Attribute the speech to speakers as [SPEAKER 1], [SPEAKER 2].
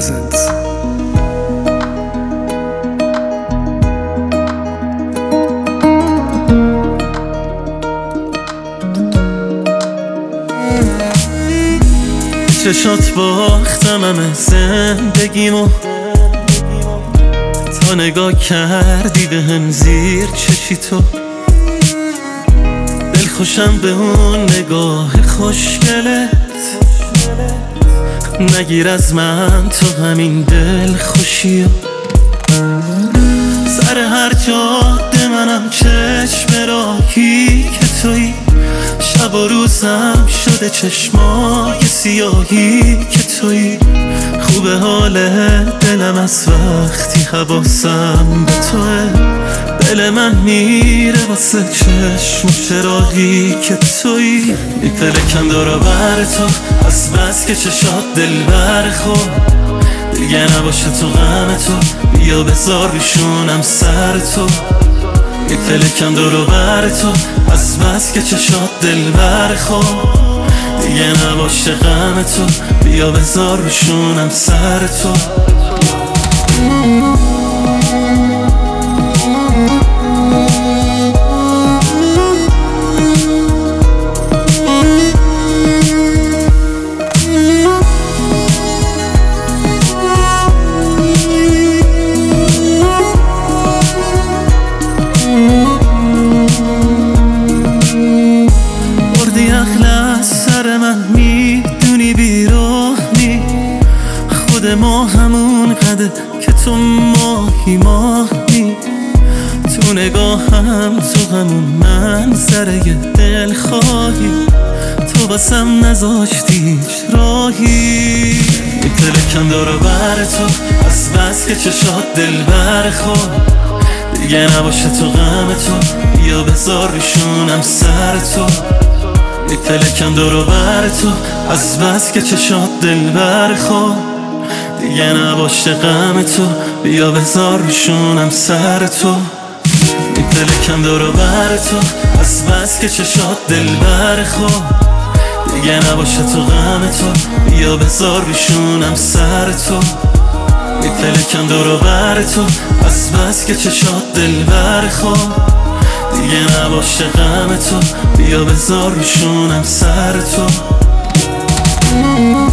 [SPEAKER 1] ازت.
[SPEAKER 2] چشات باختم همه زندگیمو، تا نگاه کردی به هم زیر چشی تو. دلخوشم به اون نگاه خوشگلت، نگیر از من تو همین دل خوشیو. سر هر جاده منم چشم راهی که تویی، شب و روزم شده چشمای سیاهی که تویی. خوبه حال دلم از وقتی حواسم به توه، دل من میره واسه چشم و چراغی که تویی. میپلکم دورا بر تو از بس که چشات دل برخور، دیگه نباشه تو غم تو، بیا بذار روشونم سر تو. میپلکم دورو بر تو از بس که چشات دل برخور، دیگه نباشه غم تو، بیا بذار روشونم سر تو. میدونی بیرونی خود ما همون قده که تو ماهی تو نگاهم، تو همون منظره دل خواهی، تو بسم نذاشتی هیچ راهی. میپلکم دورا بر تو از بس که چشات دل برخور، دیگه نباشه تو غم تو، بیا بذار روشونم سر تو. میپلکم دورو بر تو از بس که چشات دل برخور، دیگه نباشه غم تو، بیا بذار روشونم سر تو. میپلکم دورو بر تو از بس که چشات دل برخور، دیگه نباشه تو غم تو، بیا بذار روشونم سر تو. میپلکم دورو بر تو از بس که چشات دل برخور، دیگه نباشه غم تو، بیا بذار روشونم سر تو.